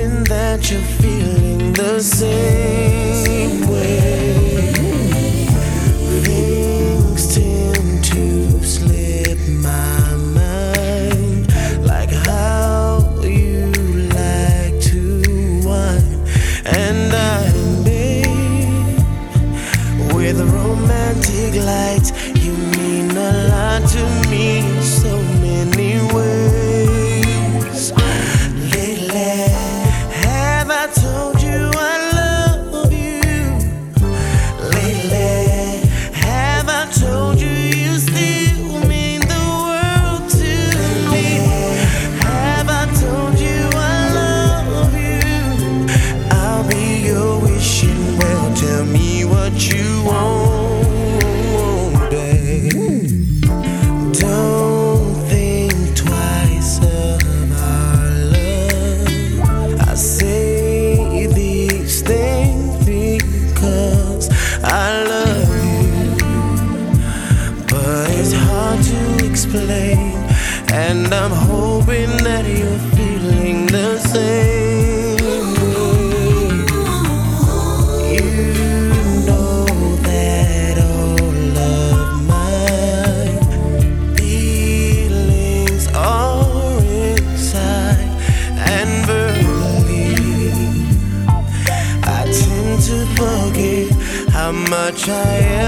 hoping that you're feeling the same way. Things tend to slip my mind, like how you like to whine, and I'm babe with romantic lights. You mean a lot to me in so many ways. Lately, have I told you I love you? Lately, have I told you you still mean the world to me? Have I told you I love you? I'll be your wishing well. Tell me what you want, babe. Don't think twice of our love. I say these things because I love you, but it's hard to explain, and I'm hoping that you're feeling the same way. You know that all of my feelings are inside, and verbally I tend to forget how much I